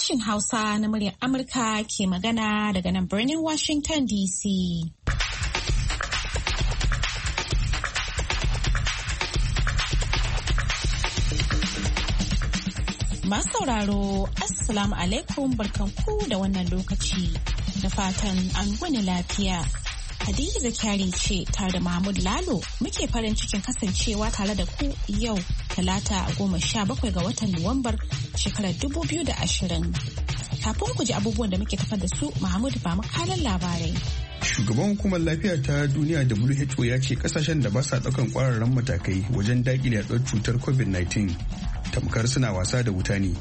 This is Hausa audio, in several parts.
Sashen Hausa na muryar Amurka ke magana daga nan birnin Washington DC. Masu sauraro, Assalamu alaikum barkanku da wannan lokaci. Da fatan an wani lafiya. Hadiza Kyari ce tare da Mahmud Lalo muke farin cikin kasancewa tare da ku yau Talata 17 ga watan Nuwambar shekarar 2020. Kafin ku ji abubuwan da muke tafar da su, Mahmud ba makalan labarai. Shugaban hukumar lafiya ta duniya WHO ya ce kasashen da ba sa ɗaukan ƙwararren matakai wajen daƙile yaɗuwar cutar COVID-19 tamkar suna wasa da wuta ne.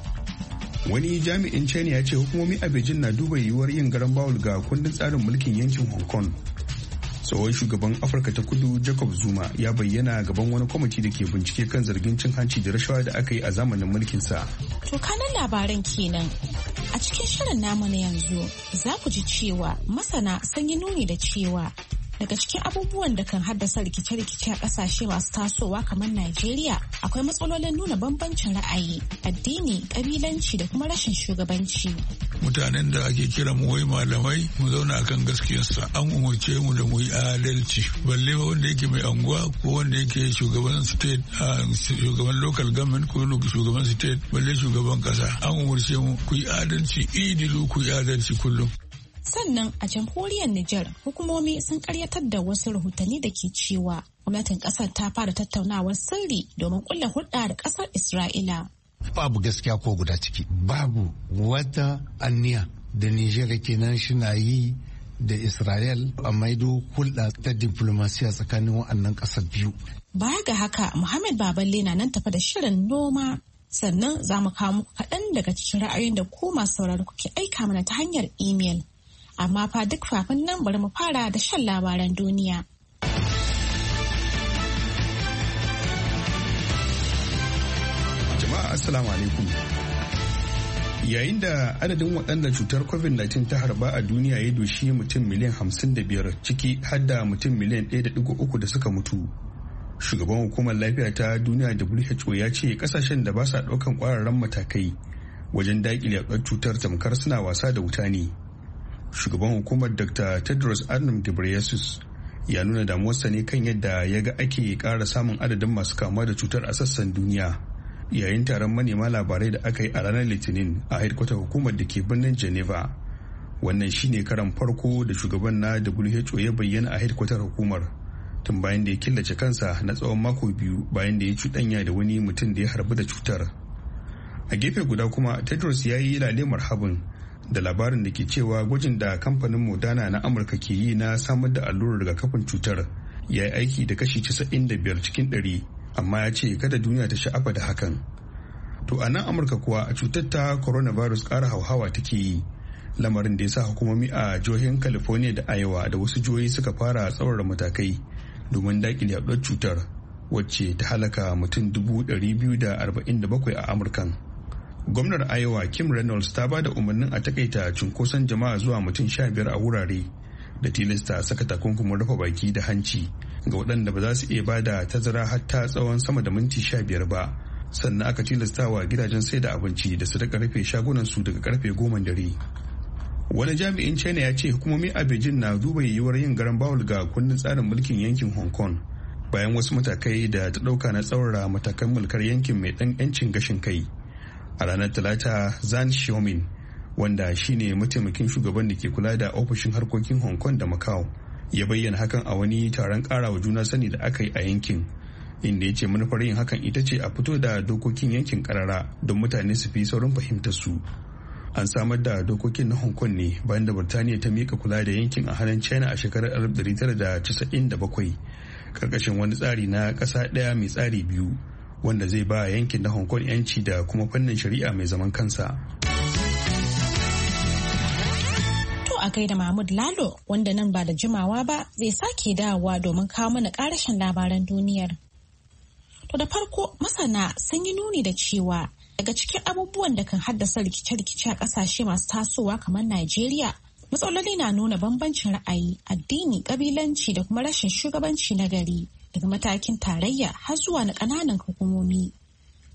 Wani jami'in China ya ce hukumomi a Beijing na duba yiwuwar yin garan bawul ga kundin tsarin mulkin yankin Hong Kong. Tsohon shugaban Afirka ta Kudu Jacob Zuma ya bayyana gaban wani kwamiti da ke bincike kan zargin cin hanci da rashawa da aka yi a zamanin mulkinsa. To kanan labaran kenan. A cikin shirin namu na yanzu za ku ji cewa masana sun yi nuni da cewa daga cikin abubuwan da kan haddasa rikice-rikice a kasashe masu tasowa kamar Najeriya akwai matsalolin nuna bambancin ra'ayi, addini, kabilanci da kuma rashin shugabanci. Mutanen da ake kira mu wai malamai mu zauna akan gaskiyarsa, an umarce mu da mu yi adalci, balle wanda yake mai anguwa ko wanda yake shugaban state, shugaban local government ko shugaban state, balle shugaban kasa, an umarce mu ku yi adalci, idilu ku yi adalci kullum. Sannan a jamhuriyar Nijar hukumomi sun karyatar da wasu rahotanni da ke cewa gwamnatin kasar ta fara tattaunawar sirri domin kulla hulɗa da kasar Isra'ila. Babu gaskiya ko guda ciki, babu wata anniya da Nijar kenan shina yi da Isra'il a maido hulɗa ta diplomasiya tsakanin waɗannan ƙasar biyu. Baya ga haka Muhammad Baballe na nan tafa da shirin noma. Sannan za mu kawo muku kaɗan daga cikin ra'ayoyin da ku masu sauraro kuke aika mana ta hanyar imel. Amma fa duk kafin nan bari mu fara da shan labaran duniya. Jama'a Assalamu alaikum. Yayin da adadin waɗanda cutar COVID-19 ta harba a duniya ya doshi mutum miliyan 55 ciki har da mutum miliyan 1.3 da suka mutu. Shugaban hukumar lafiya ta duniya WHO ya ce kasashen da ba sa ɗaukan ƙwararren matakai wajen daƙile yaɗuwar cutar tamkar suna wasa da wuta ne. Shugaban hukumar Dr. Tedros Adhanom Ghebreyesus ya nuna damuwarsa ne kan yadda ya ga ake ƙara samun adadin masu kamuwa da cutar a sassan duniya yayin taron manema labarai da aka yi a ranar Litinin a hedkwatar hukumar da ke birnin Geneva. Wannan shine karan farko da shugaban na WHO ya bayyana a hedkwatar hukumar tun bayan da ya killace kansa na tsawon mako biyu bayan da ya cuɗanya da wani mutum da ya harbu da cutar. A gefe guda kuma Tedros ya yi lale marhabin da labarin da ke cewa gwajin da kamfanin Moderna na Amurka ke yi na samar da allurar rigakafin cutar ya yi aiki da kashi 95 cikin 100, amma ya ce kada duniya ta sha'afa da hakan. To a nan Amurka kuwa a cutar ta coronavirus ƙara hauhawa take yi, lamarin da ya sa hukumomi a jihohin California da Iowa da wasu jihohi suka fara tsaurara matakai domin daƙile yaɗuwar cutar wacce ta halaka mutum 247 a Amurkan. Gwamnar Iowa Kim Reynolds ta ba da umarnin a takaita cunkoson jama'a zuwa mutum 15 a wurare da tilasta saka takunkumin rufe baki da hanci ga waɗanda ba za su iya bada tazara hatta tsawon sama da minti 15 ba. Sannan aka tilasta wa gidajen sai da abinci da su rika rufe shagunan su daga karfe 10 dare. Wani jami'in China ya ce hukumomi a Beijing na duba yiwuwar yin garan bawul ga kundin tsarin mulkin yankin Hong Kong bayan wasu matakai da ta ɗauka na tsaurara matakan mulkar yankin mai ɗan 'yancin gashin kai. A ranar Talata, Zhang Xiaomin, wanda shine mataimakin shugaban da ke kula da ofishin harkokin Hong Kong da Macau, ya bayyana hakan a wani taron karawa juna sani da aka yi a yankin, inda ya ce manufar yin hakan ita ce a fito da dokokin yankin karara don mutane su fi saurin fahimtar su. An samar da dokokin na Hong Kong ne bayan da Birtaniya ta mika kula da yankin a hannun China a shekarar 1997, karkashin wani tsari na ƙasa ɗaya mai tsari biyu, wanda zai ba yankin na Hong Kong 'yanci da kuma fannin shari'a mai zaman kansa. To a gaida Mahmud Lalo wanda nan ba da jimawa ba zai sake dawowa domin kawo mana ƙarashin labaran duniyar. To da farko masana sun yi nuni da cewa daga cikin abubuwan da kan haddasa rikice-rikice a ƙasashe masu tasowa kamar Najeriya, matsaloli na nuna bambancin ra'ayi, addini, ƙabilanci da kuma rashin shugabanci na gari. Daga matakin tarayya har zuwa na ƙananan hukumomi.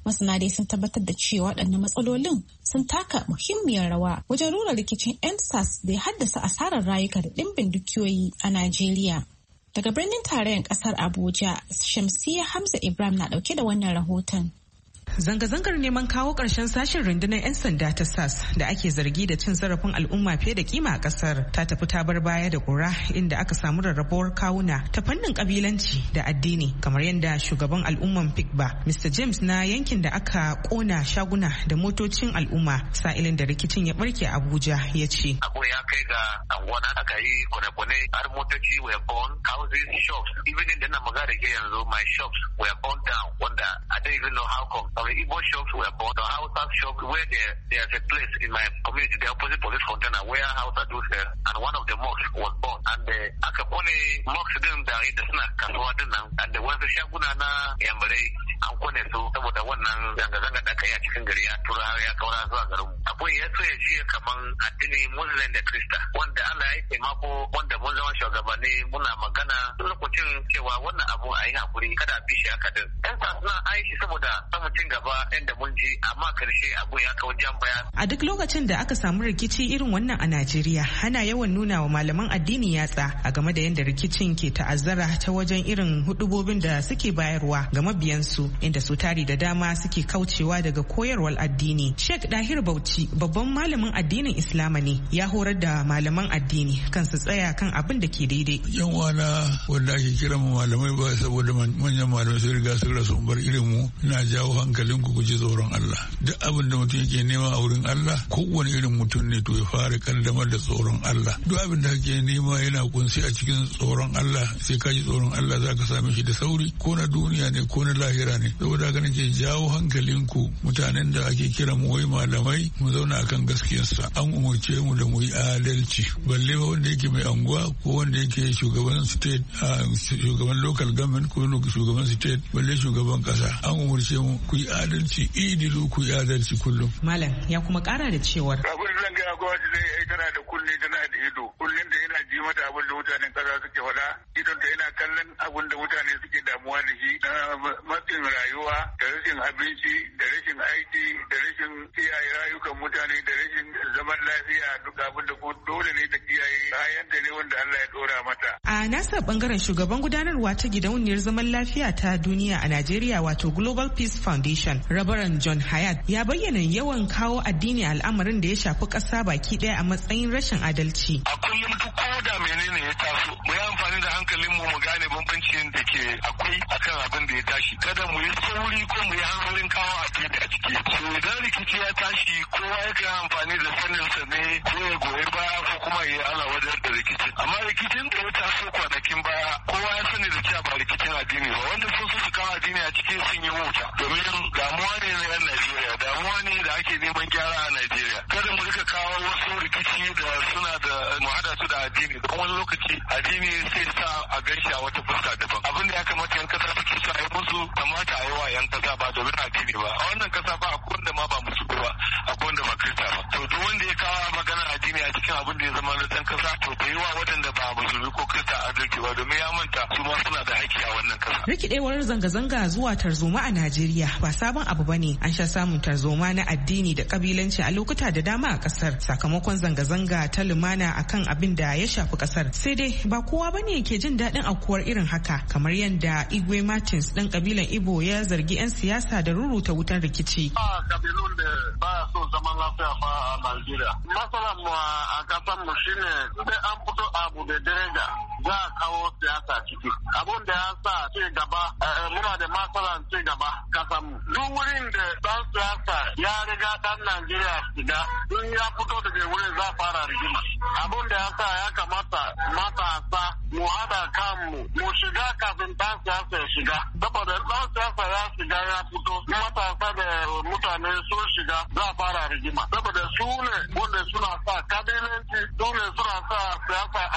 Masana dai sun tabbatar da cewa waɗannan matsalolin sun taka muhimmiyar rawa wajen rura rikicin EndSARS da ya haddasa asarar rayuka da ɗimbin dukiyoyi a Najeriya. Daga birnin tarayyar ƙasar Abuja, Shamsiyya Hamza Ibrahim na ɗauke da wannan rahoton. Zanga-zangar neman kawo ƙarshen sashen rundunar 'yan sanda ta SAS da ake zargi da cin zarafin al'umma fiye da kima a ƙasar ta tafi ta bar baya da ƙura inda aka samu rarrabuwar kawuna ta fannin ƙabilanci da addini kamar yadda shugaban al'umman Fikba Mr. James na yankin da aka ƙona shaguna da motocin al'umma sa'ilin da rikicin ya barke Abuja ya ce. Abu ya kai ga anguwana aka yi kone-kone har motoci were burned, houses, shops, even in da na magana ke yanzu my shops were burned down wanda I don't even know how come. Some Igbo shops were bought, the Hausa shops where there's a place in my community, the opposite police container where Hausa do sell, and one of the mosques was bought. And aka kone mosques din da inda suna kasuwa din nan, and the wasu shaguna na Yambalai an kone su saboda wannan zanga-zanga da aka yi a cikin gari ya tura har ya kaura zuwa garin mu. Akwai ya so ya ce kaman addini Muslim da Krista, wanda Allah ya yi taimako wanda mun zama shugabanni muna magana lokacin cewa wannan abu a yi hakuri kada a bi shi haka din. Yan sa suna aiki saboda samun gaba inda mun ji amma karshe abu ya kawo jan baya. A duk lokacin da aka samu rikici irin wannan a Najeriya ana yawan nuna wa malaman addini yatsa a game da yadda rikicin ke ta'azzara ta wajen irin hudubobin da suke bayarwa ga mabiyansu inda su tari da dama suke kaucewa daga koyarwar addini. Sheikh Dahir Bauchi babban malamin addinin Islama ne ya horar da malaman addini kan su tsaya kan abin da ke daidai. Yan wana wanda ake kira mu malamai ba saboda manyan malamai sun riga sun rasu bar irin mu na jawo hankalin ku ji tsoron Allah. Duk abin da mutum yake nema a wurin Allah kowane irin mutum ne to ya fara kaddamar da tsoron Allah. Duk abin da kake nema yana kunsi a cikin tsoron Allah sai ka ji tsoron Allah za ka same shi da sauri ko na duniya ne ko na lahira ne. Saboda haka nake jawo hankalin ku mutanen da ake kira mu wai malamai mu zauna akan gaskiyarsa. An umurce mu da mu yi adalci balle wanda yake mai anguwa ko wanda yake shugaban state shugaban local government ko shugaban state balle shugaban kasa. An umurce mu ku yi adalci idilu ku yi adalci kullum. Malam ya kuma kara da cewar. Abin zan gaya gwamnati zai tana da kunne tana da ido. Kullum da yana ji mata abin da mutanen kasa suke faɗa. Idon ta yana kallon abin da mutane suke damuwa da shi na matsin rayuwa da rashin abinci da rashin aiki da rashin kiyaye rayukan mutane da rashin zaman lafiya duk abin da dole ne ta kiyaye kayan da ne wanda Allah ya dora mata. A nasa bangaren shugaban gudanarwa ta gidauniyar zaman lafiya ta duniya a Najeriya wato Global Peace Foundation, Rabaran John Hayat ya bayyana yawan kawo addini al'amarin da ya shafi ƙasa baki ɗaya a matsayin rashin adalci. A kullum duk ko da menene ya taso, mu yi amfani da hankalin mu gane bambancin da ke akwai akan abin da ya tashi. Kada mu yi sauri ko mu yi hanzarin kawo addini a ciki. So idan rikici ya tashi, kowa ya kan amfani da saninsa ne ko ya goyi baya ko kuma ya ala wajen da rikicin. Amma rikicin da ya taso kwanakin baya, kowa ya sani da cewa ba rikicin addini ba. Wanda sun su kawo addini a cikin sun yi wuta. Domin damuwa ne na 'yan Najeriya, damuwa ne da ake neman gyara a Najeriya. Kada mu rika kawo wasu rikici da suna da mu hada su da addini. Don wani lokaci addini sai sa a ganshi a wata fuska daban. Abin da ya kamata 'yan kasa suke so a yi musu kamata a yi wa 'yan kasa ba domin addini ba. A wannan kasa ba akwai wanda ma ba musulmi ba, akwai wanda ba kirista ba. To duk wanda ya kawo maganar addini a cikin abin da ya zama na ɗan kasa to bai yi wa waɗanda ba musulmi ko kirista adalci ba domin ya manta su ma suna da haƙƙi a wannan kasa. Rikidewar zanga-zanga zuwa tarzoma a Najeriya ba sabon abu bane. An sha samun tarzoma na addini da kabilanci a lokuta da dama a kasar sakamakon zanga-zanga ta lumana akan abin da ya shafi kasar. Sai dai ba kowa bane ke jin daɗin aukuwar irin haka kamar yadda Igwe Martins ɗan kabilan Igbo ya zargi 'yan siyasa da ruruta wutar rikici. Kabilun da ba so zaman lafiya fa a Najeriya. Masalan mu a kasan mu shine sai an fito abu da daraja za a kawo siyasa ciki. Abun da ya sa ci gaba muna da masalan ci gaba kasan mu. Duk wurin da dan siyasa ya riga dan Najeriya shiga in ya fito daga wurin za fara rigima. Abun da ya sa ya kamata matasa mu hada kanmu mu shiga kafin dan siyasa ya shiga. Saboda dan siyasa ya shiga ya fito matasa da mutane sun shiga za fara rigima. Saboda su ne wanda suna sa kabilanci su ne suna sa siyasa a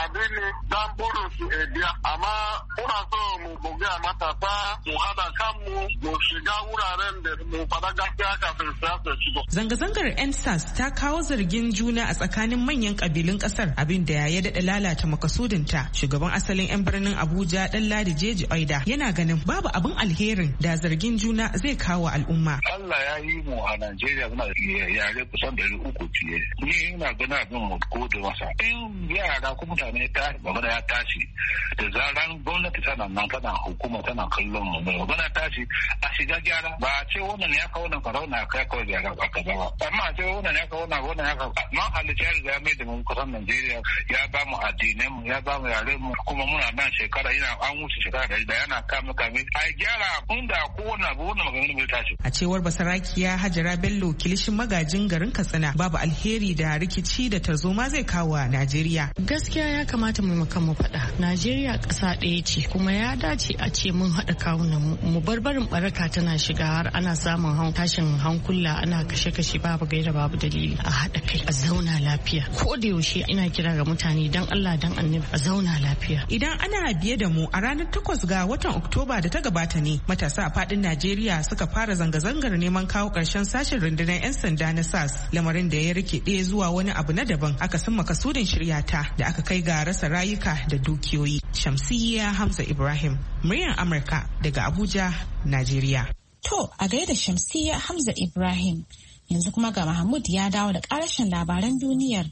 addini dan burin su biya. Amma muna so mu ga matasa mu hada kanmu mu shiga wuraren da mu fada gaskiya kafin siyasa shigo. Zanga-zangar NSAS ta kawo zargin juna a tsakanin manyan kabilun kasar, abin da ya daɗa lalata makasudinta. Shugaban asalin 'yan birnin Abuja Ɗanladi Jeji Oida yana ganin babu abin alherin da zargin juna zai kawo al'umma. Allah ya yi mu a Najeriya muna yare kusan 300 fiye. Ni ina ganin abin mu gode masa. In yara ko mutane ta magana ya tashi da zaran gwamnati tana nan tana hukuma tana kallon mu mai magana tashi a shiga gyara ba a ce wannan ya kawo nan farauna ya kai kawai gyara ba kaza ba. Amma a ce wannan ya kawo nan wannan ya kawo. Man halitta ya riga ya mai da mu kusan Najeriya ya ba mu addinai mu ya ba mu yare mu kuma muna nan shekara yana an wuce shekara da yana kame a gyara inda kowane abu wannan magana bai tashi. A cewar Basarakiya Hajara Bello kilishin magajin garin Katsina babu alheri da rikici da tarzoma zai kawo a Najeriya. Gaskiya ya kamata mu faɗa. Najeriya ƙasa ɗaya ce kuma ya dace a ce mun haɗa kawunan mu bar barin baraka tana shiga har ana samun tashin hankula ana kashe-kashe babu gaira babu dalili. A haɗa kai a zauna lafiya. Ko da yaushe ina kira ga mutane dan Allah dan Annabi a zauna lafiya. Idan ana biye da mu a ranar 8 ga watan Oktoba da ta gabata ne matasa a fadin Najeriya suka fara zanga-zangar neman kawo ƙarshen sashen rundunar 'yan sanda na SAS, lamarin da ya rikide zuwa wani abu na daban aka san makasudin shiryata da aka kai ga rasa rayuka da dukiyoyi. Shamsiyya Hamza Ibrahim, muryar Amurka daga Abuja, Najeriya. To a gaida Shamsiyya Hamza Ibrahim, yanzu kuma ga Mahmud ya dawo da ƙarashin labaran duniyar.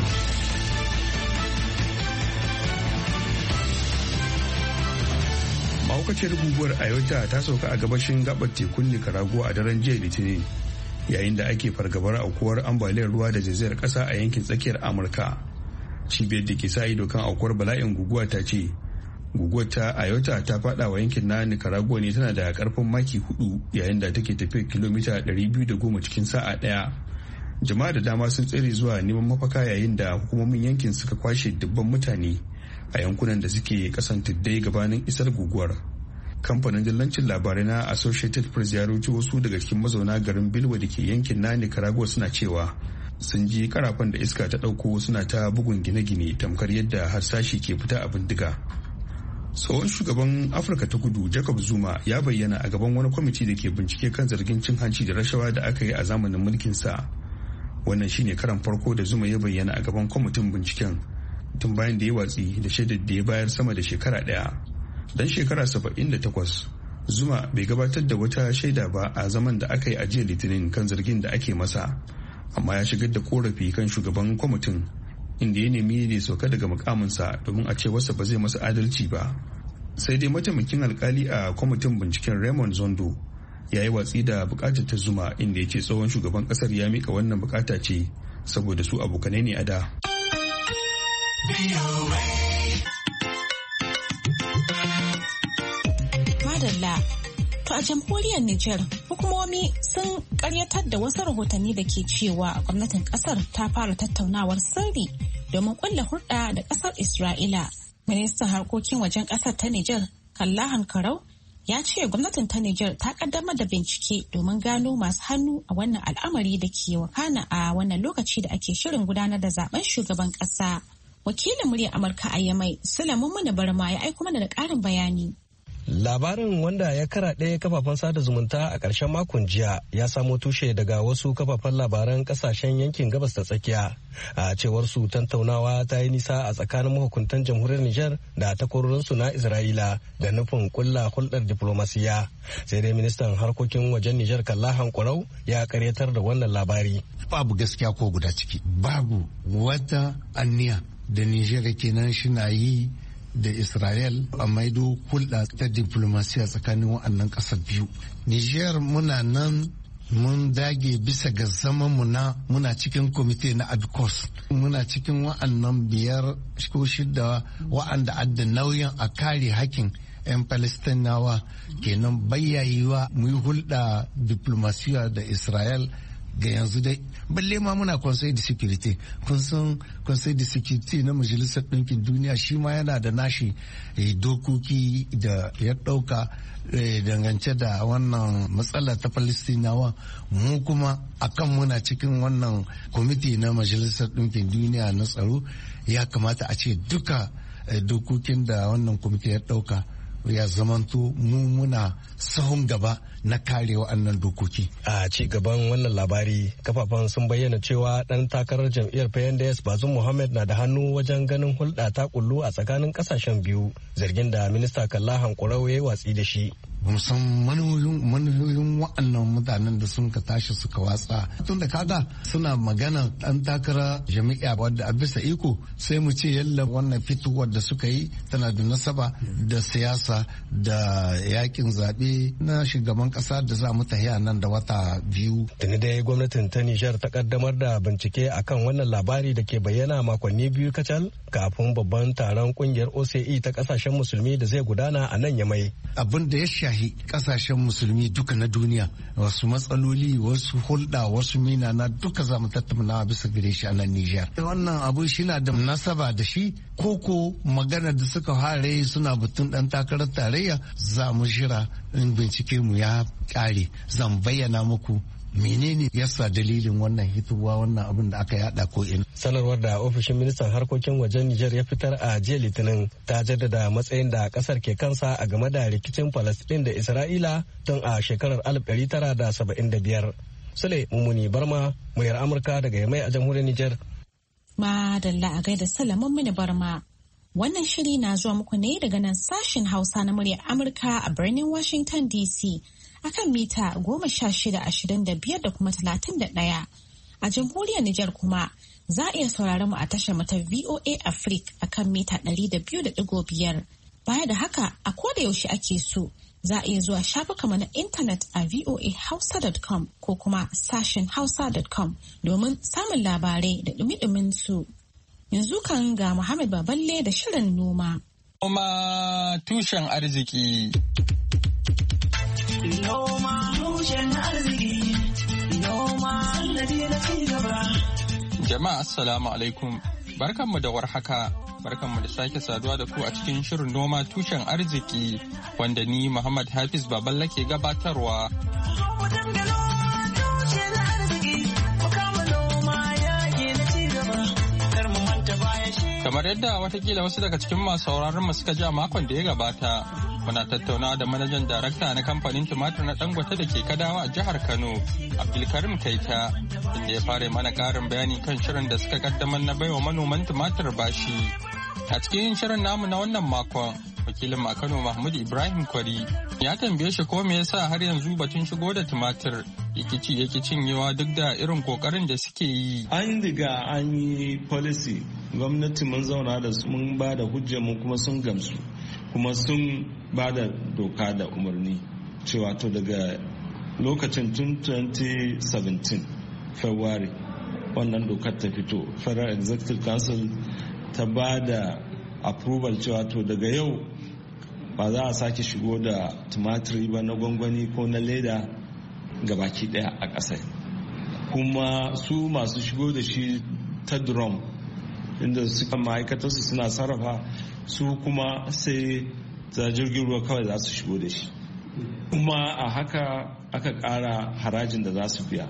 mahaukaciyar guguwar ayota ta sauka a gabashin gabar tekun nicaragua a daren jiya litinin yayin da ake fargabar aukuwar ambaliyar ruwa da zaizayar kasa a yankin tsakiyar amurka. Cibiyar da ke sa ido kan aukuwar bala'in guguwa ta ce guguwar ta ayota ta fada wa yankin na nicaragua ne tana da karfin maki 4 yayin da take tafiyar kilomita 210 cikin sa'a daya. Jama'a da dama sun tsere zuwa neman mafaka yayin da hukumomin yankin suka kwashe dubban mutane a yankunan da suke kasan tuddai gabanin isar guguwar. Kamfanin dillancin labarai na Associated Press ya rawaito wasu daga cikin mazauna garin Bilwa da ke yankin na Nicaragua suna cewa sun ji karafan da iska ta dauko suna ta bugun gine-gine tamkar yadda harsashi ke fita a bindiga. Tsohon shugaban Afirka ta Kudu Jacob Zuma ya bayyana a gaban wani kwamiti da ke bincike kan zargin cin hanci da rashawa da aka yi a zamanin mulkinsa. Wannan shine karan farko da Zuma ya bayyana a gaban kwamitin binciken tun bayan da ya watsi da shaidar da ya bayar sama da shekara daya. Dan shekara 78 Zuma bai gabatar da wata shaida ba a zaman da aka yi a jiya litinin kan zargin da ake masa, amma ya shigar da korafi kan shugaban kwamitin inda ya nemi da sauka daga mukaminsa domin a ce wasa ba zai masa adalci ba. Sai dai mataimakin alkali a kwamitin binciken Raymond Zondo ya yi watsi da bukatar ta Zuma inda ya ce tsohon shugaban kasar ya mika wannan bukata ce saboda su abokanai ne a da. Madalla. To a jamhuriyar Nijar, hukumomi sun karyatar da wasu rahotanni da ke cewa gwamnatin kasar ta fara tattaunawar sirri domin kulla hulɗa da kasar Isra'ila. Ministan harkokin wajen kasar ta Nijar, Kalla Hankarau, ya ce gwamnatin ta Nijar ta kaddamar da bincike domin gano masu hannu a wannan al'amari da ke wakana a wannan lokaci da ake shirin gudanar da zaben shugaban kasa. Wakilin muryar Amurka a Yamai, Sulaiman Mana Barma ya aiko mana da ƙarin bayani. Labarin wanda ya karaɗe kafafen sada zumunta a ƙarshen makon jiya ya samo tushe daga wasu kafafen labaran ƙasashen yankin gabas ta tsakiya. A cewar su tantaunawa ta yi nisa a tsakanin mahukuntan jamhuriyar Nijar da takwarorinsu na Isra'ila da nufin kulla hulɗar diplomasiya. Sai dai ministan harkokin wajen Nijar Kalla Hankurau ya karyatar da wannan labari. Babu gaskiya ko guda ciki. Babu wata anniya da Nijar kenan shi na yi da Israel a maido hulɗa ta diplomasiya tsakanin waɗannan ƙasar biyu. Niger muna nan mun dage bisa ga zaman muna cikin kwamite na ADCOS. Muna cikin wa'annan 5 ko 6 wa'anda adda nauyin a kare hakkin 'yan Palestinawa kenan bayyayewa mu yi hulɗa diplomasiya da Israel ga yanzu dai balle ma muna conseil de sécurité kun san conseil de sécurité na majalisar ɗinkin duniya shi ma yana da nashi dokoki da ya ɗauka dangance da wannan matsala ta Falistinawa. Mu kuma akan muna cikin wannan kwamiti na majalisar ɗinkin duniya na tsaro, ya kamata a ce duka dokokin da wannan kwamiti ya ɗauka ya zamanto mu muna sahun gaba na kare wa'annan dokoki. A ci gaban wannan labari, kafafen sun bayyana cewa dan takarar jam'iyyar PNDS Bazoum Mohammed na da hannu wajen ganin hulɗa ta kullu a tsakanin kasashen biyu, zargin da minista Kalla Hankurau ya yi watsi da shi. Musan manuyoyin wa'annan mutanen da sun ka tashi suka watsa tun da kaga suna magana dan takara jami'a wadda a bisa iko sai mu ce yalla wannan fitowar da suka yi tana da nasaba da siyasa da yakin zaɓe na shugaban ƙasa da za mu tahiya nan da wata biyu. Tuni dai gwamnatin ta Nijar ta kaddamar da bincike akan wannan labari da ke bayyana makonni biyu kacal kafin babban taron kungiyar OCE ta kasashen musulmi da zai gudana a nan Yamai. Abin da ya shahi kasashen musulmi duka na duniya, wasu matsaloli, wasu hulɗa, wasu minana duka za mu tattauna bisa gare shi a nan Nijar. Wannan abu shi na da nasaba da shi koko magana da suka hare suna batun dan takarar tarayya, za mu shira in bincike mu ya kare zan bayyana muku menene yasa dalilin wannan hitowa wannan abin da aka yada ko ina. Sanarwar da ofishin ministan harkokin wajen Nijar ya fitar a jiya Litinin ta jaddada matsayin da kasar ke kansa a game da rikicin Palestine da Isra'ila tun a shekarar 1975. Sule Mumuni Barma, muryar Amurka daga Yamai a jamhuriyar Nijar. Madalla a gaida Salamun Mini Barma. Wannan shiri na zuwa muku ne daga nan sashen Hausa na muryar Amurka a birnin Washington DC. Akan mita 1625 da kuma 31. A jamhuriyar Nijar kuma za a iya sauraron mu a tashar mata VOA Africa akan mita 200.5. Baya da haka a koda yaushe ake so za a iya zuwa shafukanmu na intanet a voahausa.com ko kuma sashen hausa.com domin samun labarai da dumi-dumin su. Yanzu kan ga Muhammad Baballe da shirin noma. Noma tushen arziki. Noma tushen arziki. Noma sannadi na cigaba. Jama'a assalamu alaikum. Barkanmu da warhaka. Barkanmu da sake saduwa da ku a cikin shirin noma tushen arziki wanda ni Muhammad Hafiz Baballe ke gabatarwa. Kamar yadda watakila wasu daga cikin masu sauraron mu suka ji a makon da ya gabata, muna tattaunawa da manajan darakta na kamfanin tumatir na Dangote da ke Kadawa a jihar Kano, Abdulkarim Kaita, inda ya fara mana karin bayani kan shirin da suka kaddamar na baiwa manoman tumatir bashi. A cikin shirin namu na wannan makon, wakilin a Kano Mahmud Ibrahim Kwari ya tambaye shi ko me yasa har yanzu batun shigo da tumatir yake cinyewa duk da irin kokarin da suke yi. An riga an yi policy, gwamnati mun zauna da su mun ba da hujjar mu kuma sun gamsu kuma sun ba da doka da umarni cewa to daga lokacin tun 2017 February wannan dokar ta fito, Federal Executive Council ta ba da approval cewa to daga yau ba za a sake shigo da tumatiri ba na gwangwani ko na leda gabaki daya a ƙasa. Kuma su masu shigo da shi ta drum inda suka ma'aikatarsu suna sarrafa su kuma sai ta jirgin ruwa kawai za su shigo da shi. Kuma a haka aka ƙara harajin da za su biya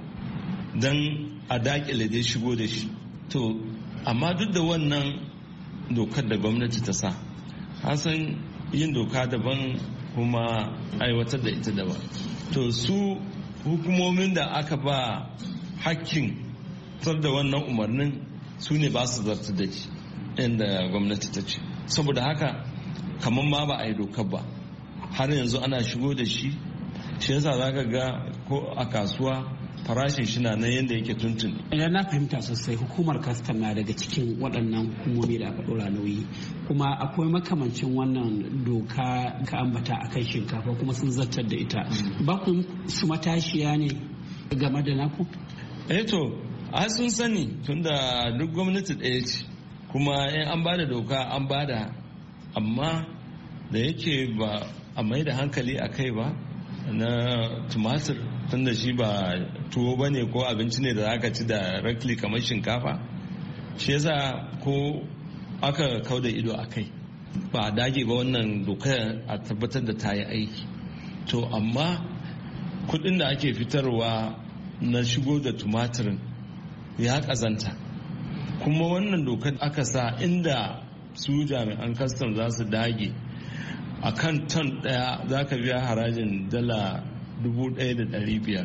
don a daƙile dai shigo da shi. To amma duk da wannan dokar da gwamnati ta sa, hasan yin doka daban kuma aiwatar da ita daban. To su hukumomin da aka ba hakkin tar da wannan umarnin su ne ba su zartar da shi inda gwamnati ta ce. Saboda haka kamar ma ba a yi dokar ba, har yanzu ana shigo da shi. Shi yasa za ka ga ko a kasuwa farashin shi na nan yadda yake tuntun. Idan na fahimta sosai, hukumar kastam na daga cikin waɗannan hukumomi da aka ɗora nauyi, kuma akwai makamancin wannan doka ka ambata a kan shinkafa kuma sun zartar da ita. Ba ku su matashiya ne game da naku? To ai sun sani tunda duk gwamnati ɗaya ce, kuma in an bada doka an bada, amma da yake ba a mai da hankali a kai ba na tumatir, tunda shi ba tuwo ba ne ko abinci ne da za ka ci directly kamar shinkafa. Shi yasa ko aka kauda ido a kai ba a dage ba wannan dokar a tabbatar da ta yi aiki. To amma kudin da ake fitarwa na shigo da tumatirin ya kazanta, kuma wannan dokar aka sa inda su jami'an kastam za su dage a kan ton daya za ka biya harajin dala 1,500.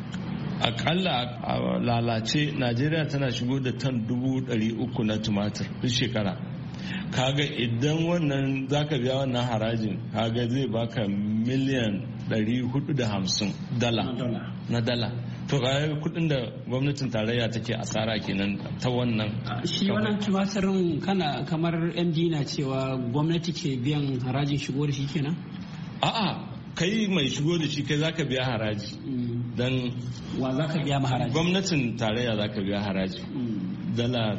akalla a lalace najeriya tana shigo da ton 300 na tumatir duk shekara. Kaga idan wannan za ka biya wannan harajin, kaga zai baka miliyan 450 na dala. To ga kudin da gwamnatin tarayya take asara kenan ta wannan. Shi wannan tumatirin kana kamar MD na cewa gwamnati ke biyan harajin shigo da shi kenan? A'a, kai mai shigo da shi kai zaka biya haraji. Dan wa zaka biya ma haraji? Gwamnatin tarayya zaka biya haraji. Dala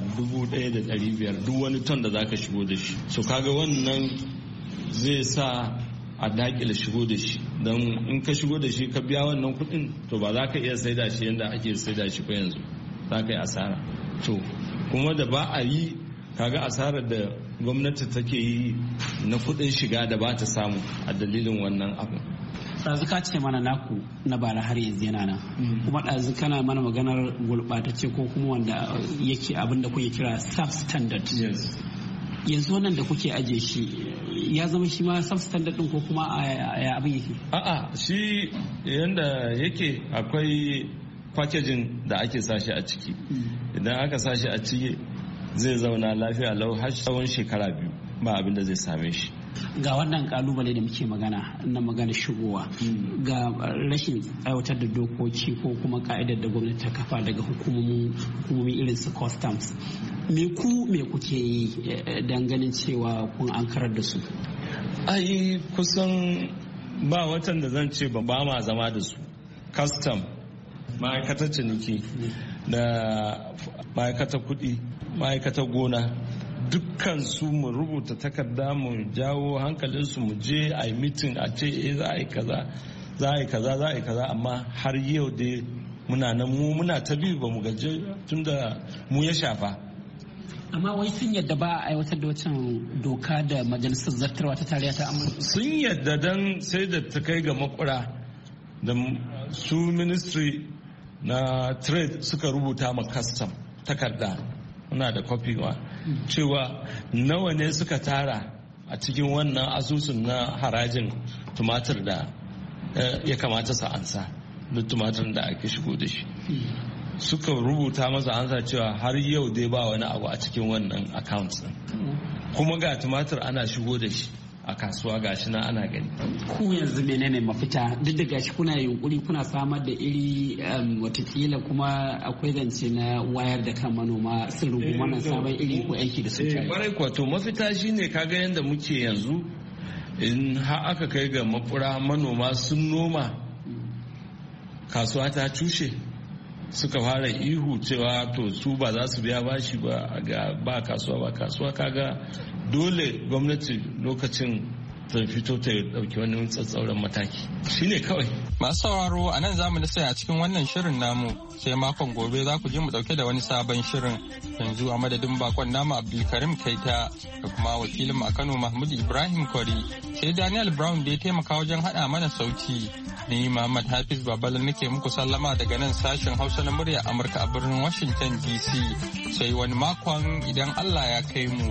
1,500 duk wani ton da zaka shigo da shi. So kaga wannan zai sa a dakile shigo da shi, don in ka shigo da shi ka biya wannan kudin to ba za ka iya saida shi yadda ake saida shi ko yanzu, za ka yi asara. To kuma da ba a yi, kaga asarar da gwamnati take yi na kudin shiga da ba ta samu a dalilin wannan abu. ɗazu ka ce mana naku na bara har yanzu yana nan, kuma ɗazu kana mana maganar gurɓatacce ko kuma wanda yake abin da kuke kira substandard. Yanzu wannan da kuke aje shi ya zama shi ma substandard din ko kuma a abin yake? A'a, shi yanda yake akwai packaging da ake sashi a ciki. Idan aka sashi a ciki zai zauna lafiya lau har tsawon shekara 2 ba abin da zai same shi. Ga wannan kalubale da muke magana na magana shigowa, ga rashin aiwatar da dokoki ko kuma ka'idar da gwamnati ta kafa daga hukumomi irin su customs, me kuke yi don ganin cewa kun ankarar da su? Ai kusan ba watan da zan ce ba ma zama da su. Custom, ma'aikatar ciniki da ma'aikatar kuɗi, ma'aikatar gona, dukkan su mu rubuta takarda mu jawo hankalinsu, mu je a yi mitin a ce za a yi kaza za a yi kaza za a yi kaza, amma har yau dai muna nan muna ta biyu ba mu gaje tunda mu ya shafa. Amma wai sun yadda ba a aiwatar da wancan doka da majalisar zartarwa ta tarayya ta amurka? Sun yadda, don sai da ta kai ga makura da su ministry na trade suka rubuta ma custom takarda, muna da copy ma, cewa nawa ne suka tara a cikin wannan asusun na harajin tumatir da ya kamata su ansa, duk tumatir da ake shigo da shi. Suka rubuta masa ansa cewa har yau dai ba wani abu a cikin wannan account din, kuma ga tumatir ana shigo da shi a kasuwa, gashi na ana gani. Ku yanzu menene mafita, duk da gashi kuna yunkuri kuna samar da iri, watakila kuma akwai zance na wayar da kan manoma sun rubu mana sabon iri ko aiki da sun tare? Kwarai kwato mafita shine kaga yadda muke yanzu, in har aka kai ga makura manoma sun noma kasuwa ta cushe, suka fara ihu cewa to su ba za su biya bashi ba kasuwa, kaga dole gwamnati lokacin ta fito ta dauki wani tsatsauran mataki, shine kawai. Masu sauraro a nan za mu da a cikin wannan shirin namu, sai makon gobe za ku ji mu dauke da wani sabon shirin. Yanzu a madadin bakon namu Abdulkarim Kaita da kuma wakilin a Kano Mahmud Ibrahim Kwari, sai Daniel Brown da ya taimaka wajen hada mana sauti. Ni Muhammad Hafiz Babala nake muku sallama daga nan sashen Hausa na murya Amurka a birnin Washington DC. Sai wani makon idan Allah ya kai mu.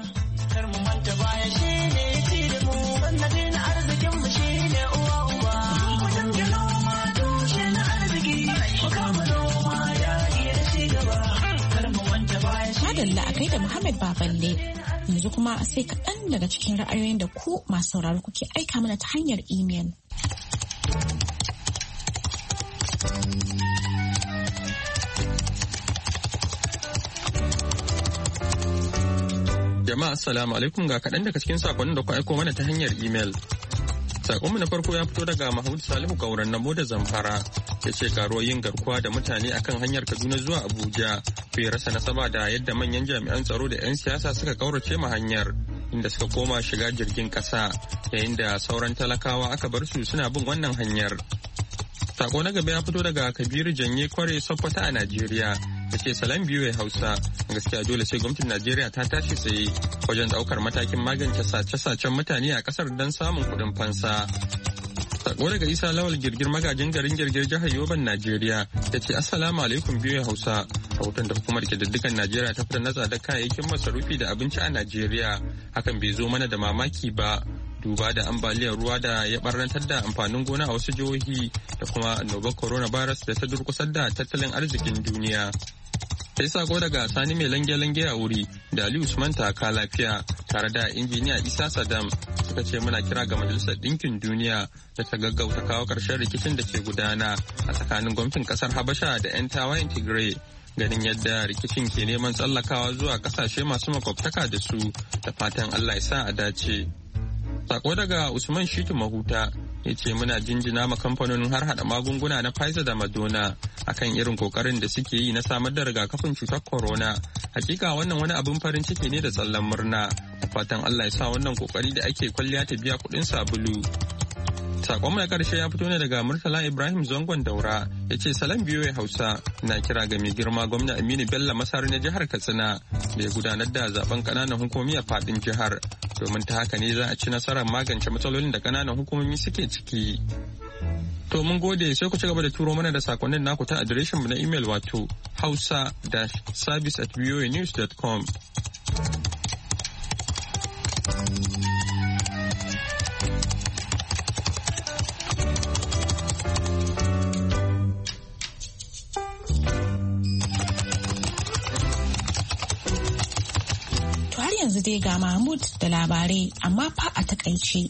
Madalla a kai da Muhammad Baballe. Yanzu kuma sai kaɗan daga cikin ra'ayoyin da ku masu sauraro kuke aika mana ta hanyar imel. Jama'a assalamu alaikum, ga kaɗan daga cikin sakonnin da ku aiko mana ta hanyar imel. Sakonmu na farko ya fito daga Mahmud Salihu Gauran Namo da Zamfara, ya ce karuwar yin garkuwa da mutane akan hanyar Kaduna zuwa Abuja bai rasa nasaba da yadda manyan jami'an tsaro da 'yan siyasa suka kaurace ma hanyar, inda suka koma shiga jirgin ƙasa, yayin da sauran talakawa aka bar su suna bin wannan hanyar. Sako na gaba ya fito daga Kabiru Janye Kware Sokoto a Najeriya. Da ce salam biyu ya Hausa. Gaskiya dole sai gwamnatin Najeriya ta tashi tsaye wajen daukar matakin magance sace-sacen mutane a kasar don samun kuɗin fansa. Sako daga Isa Lawal Girgir magajin garin Girgir jihar Yoban Najeriya da ce Assalamu alaikum biyu ya Hausa. Rahoton da hukumar kididdigan Najeriya ta fitar na tsadar kayayyakin masarufi da abinci a Najeriya hakan bai zo mana da mamaki ba. Duba da ambaliyar ruwa da ya barrantar da amfanin gona a wasu jihohi da kuma annobar coronavirus da ta durkusar da tattalin arzikin duniya. Sai sako daga Sani mai lange-lange a wuri da Ali Usman taka lafiya tare da injiniya Isa Saddam suka ce muna kira ga Majalisar Ɗinkin Duniya da ta gaggauta kawo ƙarshen rikicin da ke gudana a tsakanin gwamnatin ƙasar Habasha da 'yan tawayen Tigray. Ganin yadda rikicin ke neman tsallakawa zuwa ƙasashe masu makwabtaka da su da fatan Allah ya sa a dace. Sako daga Usman Shitu Mahuta ya ce muna jinjina ma kamfanonin har hada magunguna na Pfizer da Moderna akan irin kokarin da suke yi na samar da rigakafin cutar corona. Hakika wannan wani abin farin ciki ne da tsallan murna. Da fatan Allah ya sa wannan kokari da ake kwalliya ta biya kuɗin sabulu. Sakon mai karshe ya fito ne daga Murtala Ibrahim Zangon Daura ya ce salam biyo ya Hausa na kira ga mai girma gwamna Aminu Bello Masar na jihar Katsina da ya gudanar da zaben kananan hukumomi a fadin jihar domin ta haka ne za a ci nasarar magance matsalolin da kananan hukumomi suke ciki. To mun gode sai ku ci gaba da turo mana da sakonnin naku ta adireshin mu na email wato hausa-service@voanews.com. Yanzu dai ga Mahmud da labarai amma fa a takaice.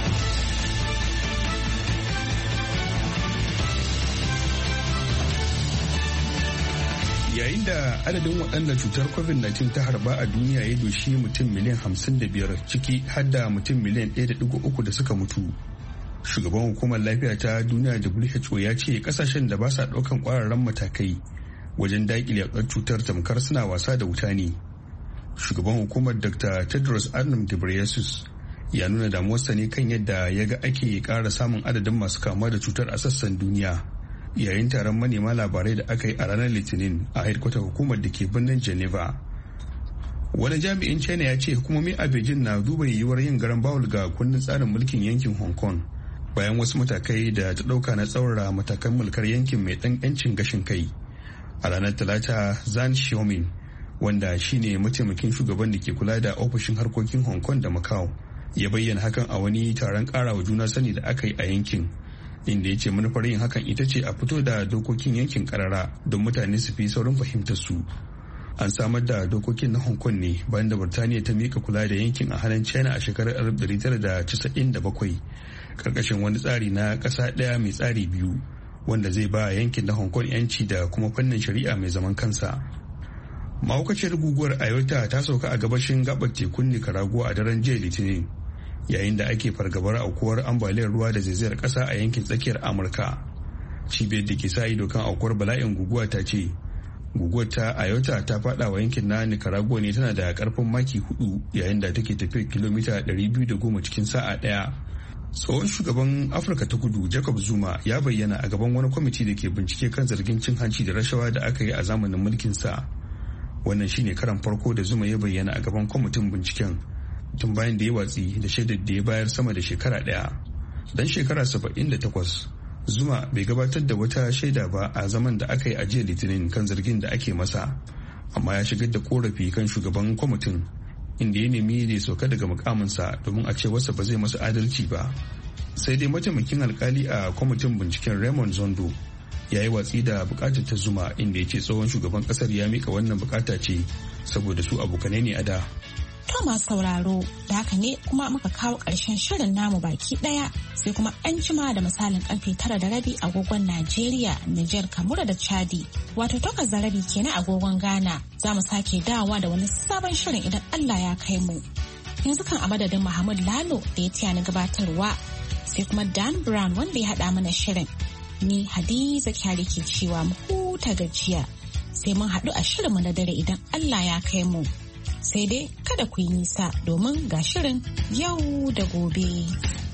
Yayin da adadin waɗanda cutar COVID-19 ta harba a duniya ya doshi mutum miliyan 55 ciki har da mutum miliyan 1.3 da suka mutu. Shugaban hukumar lafiya ta duniya WHO ya ce kasashen da ba sa ɗaukan ƙwararren matakai wajen daƙile yaɗuwar cutar tamkar suna wasa da wuta ne. Shugaban hukumar Dr. Tedros Adhanom Ghebreyesus ya nuna damuwarsa ne kan yadda ya ga ake ƙara samun adadin masu kamuwa da cutar a sassan duniya yayin taron manema labarai da aka yi a ranar Litinin a hedkwatar hukumar da ke birnin Geneva. Wani jami'in China ya ce hukumomi a Beijing na duba yiwuwar yin garan bawul ga kundin tsarin mulkin yankin Hong Kong bayan wasu matakai da ta ɗauka na tsaurara matakan mulkar yankin mai ɗan 'yancin gashin kai. A ranar Talata, Zhang Xiaoming wanda shine mataimakin shugaban da ke kula da ofishin harkokin Hong Kong da Macau ya bayyana hakan a wani taron karawa juna sani da aka yi a yankin, inda ya ce manufar yin hakan ita ce a fito da dokokin yankin karara don mutane su fi saurin fahimtar su. An samar da dokokin na Hong Kong ne bayan da Burtaniya ta mika kula da yankin a hannun China a shekarar 1997 karkashin wani tsari na ƙasa ɗaya mai tsari biyu wanda zai ba yankin na Hong Kong 'yanci da kuma fannin shari'a mai zaman kansa. Mahaukaciyar guguwar Ayota ta sauka a gabashin gabar tekun Nicaragua a daren jiya Litinin yayin da ake fargabar aukuwar ambaliyar ruwa da zaizayar kasa a yankin tsakiyar Amurka. Cibiyar da ke sa ido kan aukuwar bala'in guguwa ta ce guguwar ta Ayota ta fada wa yankin na Nicaragua ne tana da karfin maki 4 yayin da take tafiyar kilomita 210 cikin sa'a daya. Tsohon shugaban Afirka ta Kudu Jacob Zuma ya bayyana a gaban wani kwamiti da ke bincike kan zargin cin hanci da rashawa da aka yi a zamanin mulkinsa. Wannan shine karan farko da Zuma ya bayyana a gaban kwamitin binciken tun bayan da ya watsi da shaidar da ya bayar sama da shekara daya. Dan shekara 78, Zuma bai gabatar da wata shaida ba a zaman da aka yi a jiya Litinin kan zargin da ake masa, amma ya shigar da korafi kan shugaban kwamitin inda ya nemi da sauka daga mukaminsa domin a ce wasa ba zai masa adalci ba. Sai dai mataimakin alkali a kwamitin binciken Raymond Zondo ya yi watsi da bukatar ta Zuma, inda ya ce tsohon shugaban kasar ya mika wannan bukata ce saboda su abokanai ne a da. To masu sauraro, da haka ne kuma muka kawo ƙarshen shirin namu baki ɗaya, sai kuma an jima da misalin karfe 9:30 agogon Najeriya, Nijar, Kamura da Chadi, wato 8:30 kenan agogon Ghana. Za mu sake dawowa da wani sabon shirin idan Allah ya kai mu. Yanzu kan a madadin Muhammad Lalo da ya taya ni gabatarwa, sai kuma Dan Brown wanda ya haɗa mana shirin. Ni Hadiza Kyari ke cewa mu huta gajiya, sai mun haɗu a shirinmu na dare idan Allah ya kai mu. Sai dai kada ku yi nisa domin ga shirin yau da gobe.